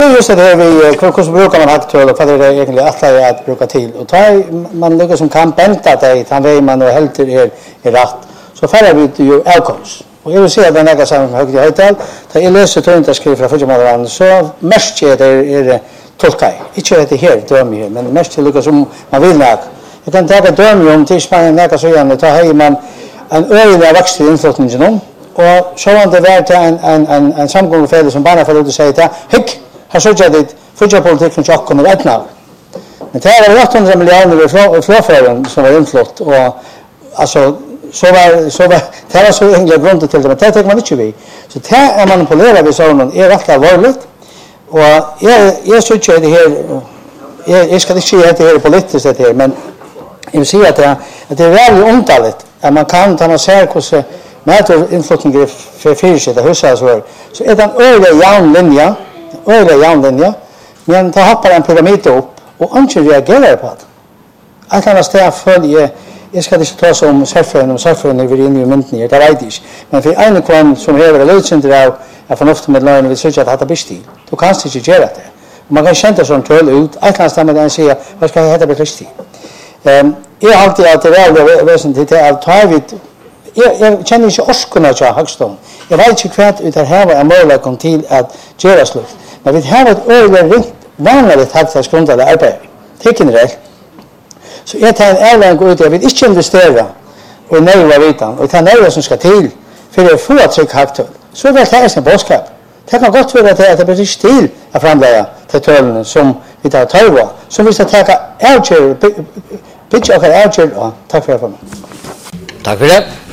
Just det här vi hur brukar man aktuell och vad det är egentligen alla att bruka till och ta man lyckas som kan bänta det han väger man och helt är rätt så färre vi ju outcomes och jag vill säga den där som högt jag heter det är läser tror inte skriva för förmågan så mest är det tolkai inte det här döm här men mest lyckas som man vill näka jag kan ta döm om till Spanien näka så igen ta hem man en öliga växt i inflyttningen och så var det värt en samgångsfälle som bara för att säga hick har så jag fotbollspolitik från Jakob och Etna. Men det var 800 miljoner i flöfören som var inflott och alltså så var det var så enkla grunder till det men det tar man inte vi. Så det är manipulerar vi sån är rätt allvarligt och jag så det här jag ska inte säga att det är politiskt det här men jag vill säga att det är väldigt omtaligt att man kan ta och se hur med inflottning för fyrse det huset så är det en öliga jämnlinja men ta hoppar en pyramid upp och inte reagerar på det. Att han står följe jag ska inte ta som surfen över in i mynten det vet inte men för en kvann som har det lösningar av förnuft med lögn vill söka att det blir stil. Du kan inte göra det. Man kan känna sån töll ut att han stämmer den säga vad ska jag heta bli stil. Jag har alltid att det är väsentligt till att ta vid jag känner inte orskorna till Högstånd. Jag vet inte kvart utan här var en möjlighet till att göra slut. Men vi har ett överligt vanligt högstadsgrundade arbete. Tecken rätt. Så jag tar en ärlig gå ut jag vill inte investera och nöjda vitan och ta nöjda som ska till för att få ett tryck högtull. Så är det här en bådskap. Det kan gott vara att det blir till att framlägga till tullen som vi tar tag som vi ska ta avgör pitch och avgör. Tack för det. Tack för det.